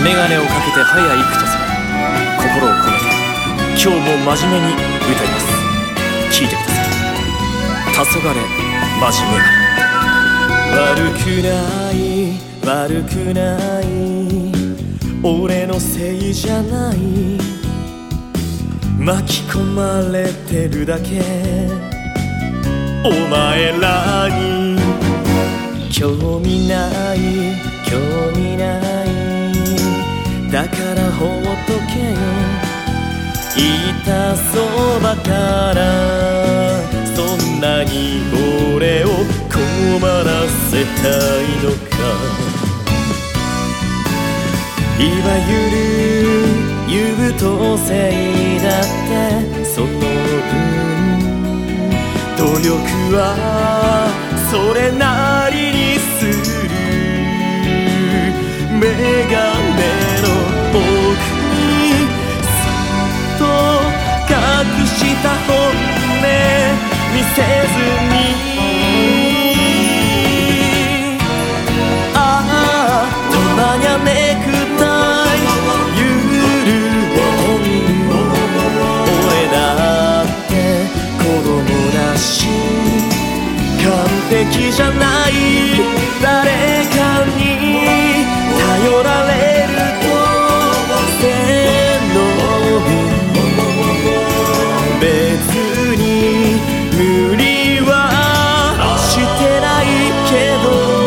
メガネをかけて早いくとする心を込めて今日も真面目に歌います。聴いてください。黄昏真面目。悪くない悪くない俺のせいじゃない、巻き込まれてるだけお前らに興味ない興味ない、だから放っとけよ。言いたそうばからそんなに俺を困らせたいのか。いわゆる優等生だってその分努力はそれなりにする。メガネの奥にそっと隠した本音見せずに、ああたまにゃネクタイ緩める俺だって子供だし完璧じゃない、誰かに頼られると背伸び、別に無理はしてないけど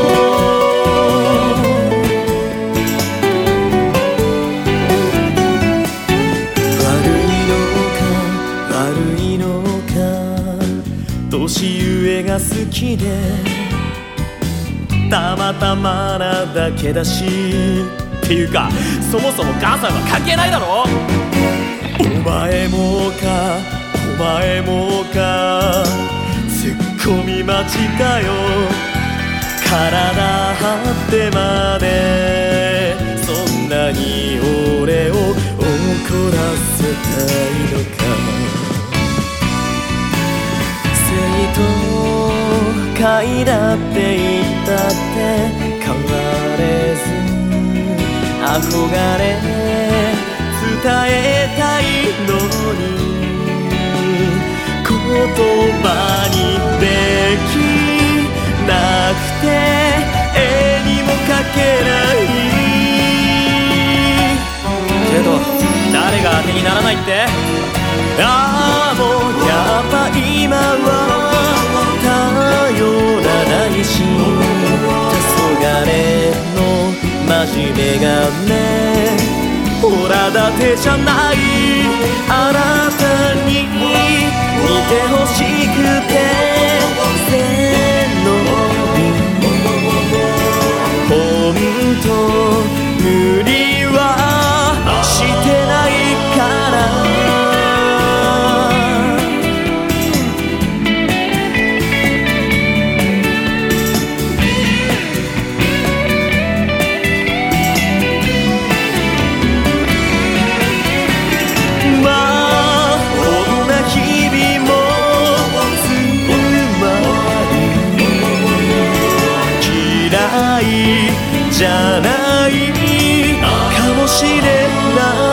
悪いのか年上が好きでたまたまなだけだし、っていうかそもそも母さんは関係ないだろ。お前もかお前もかツッコミ待ちかよ。体張ってまでそんなに俺を怒らせたいのか。生徒会だって言ったって変われず憧れ伝えたいのに言葉にできなくて絵にも描けないけど誰が当てにならないって。ああもうやっぱ今は頼らないし黄昏の真面目がね、ほらだてじゃないあなたに見てほしくて背伸びほんと無理はしてないからじゃないかもしれない